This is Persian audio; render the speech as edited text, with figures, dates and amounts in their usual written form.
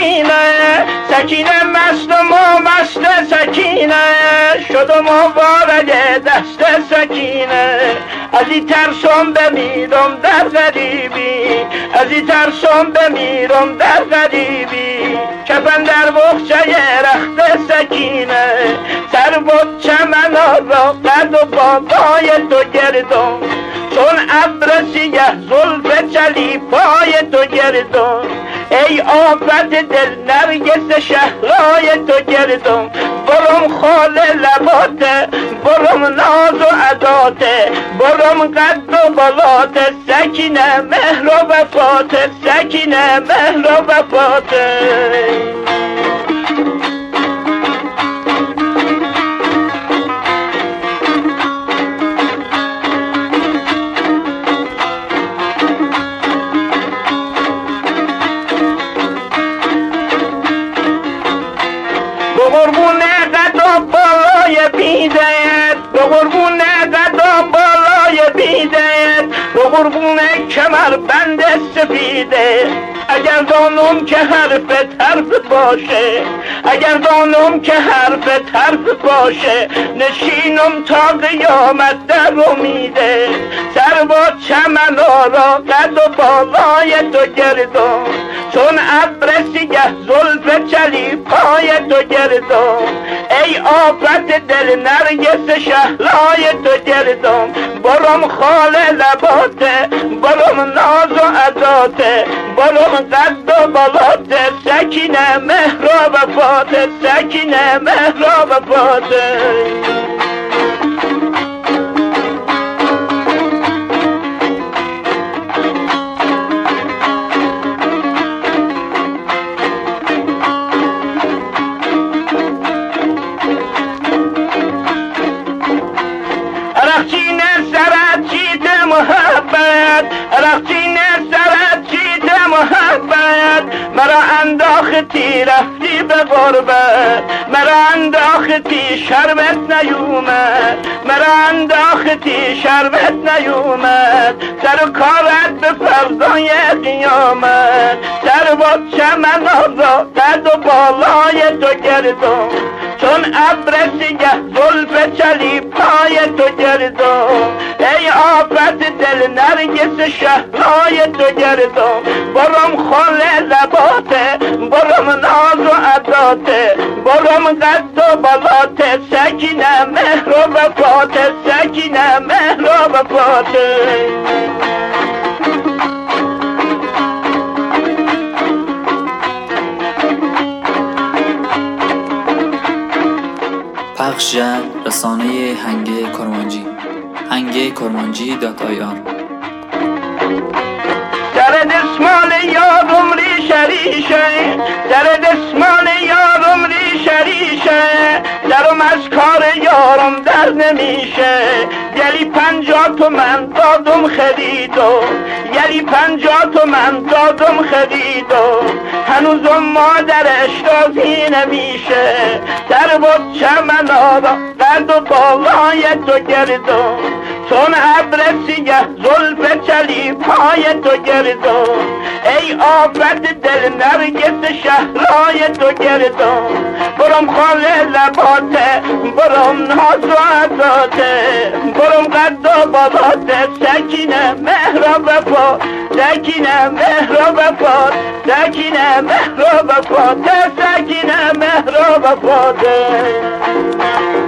سکینه سکینه مست و ما مست سکینه شدم وارد دست سکینه از این ترسم بمیرم در غریبی از این ترسم بمیرم در غریبی کفن در بخچه رخت سکینه سر بود چمنا را قد و بالای تو گردم چون ابر سیه زلف چلی پای تو گردم ای آفت دل نرگس شهرای تو گردم برم خال لباته برم ناز و عداته برم قد و بلات سکینه مهر و وفات سکینه مهر و وفاته قربون قدا بالای بیدت به قربون قدا بالای بیدت به قربون کمر بند سفیده اگر دانم که حرف باشه اگر دانم که حرف باشه نشینم تا قیامت در امیده سر با چمنا را قد و بالای تو گردم چون ابر سیه زلف چلی پای تو گردم ای آفت دل نرگس شهلای تو گردم برم خال لباته برم ناز و عداته برم قد و بلات سکینه مهر و وفات سکینه مهر و وفات رخچین سرت چیت محبت رخچین سرت چیت محبت مرا انداختی رفتی به غربت مرا انداختی شربت نیومد مرا انداختی شربت نیومد سر و کارت به فردای قیامت سر با چمن را قد و بالای تو گردم چون ابر سیه زلف چلی پای تو گردم ای آفت دل نرگس شهرای تو گردم برم خال لباته برم ناز و عداته برم قد و بلات سکینه مهر و وفات سکینه مهر و وفات پخش رسانه هنگه کرمانجی هنگهکرمانجی.ir در دسمال یارم ریشه ریشه در دسمال یارم ریشه ریشه درم از کار یارم در نمیشه یلی 50 تومن دادم خریدم یلی 50 تومن دادم خریدم هنوزم مادرش راضی نمیشه در بود چمنا را قد و بالای تو گردم چون ابر سیه زلف چلی پای تو گردم ای آفت دل نرگس شهرای تو گردم برم خال لباته برم ناز و عداته برم قد و بلات سکینه مهر و وفات سکینه مهر و وفات سکینه مهر و وفات سکینه مهر و وفات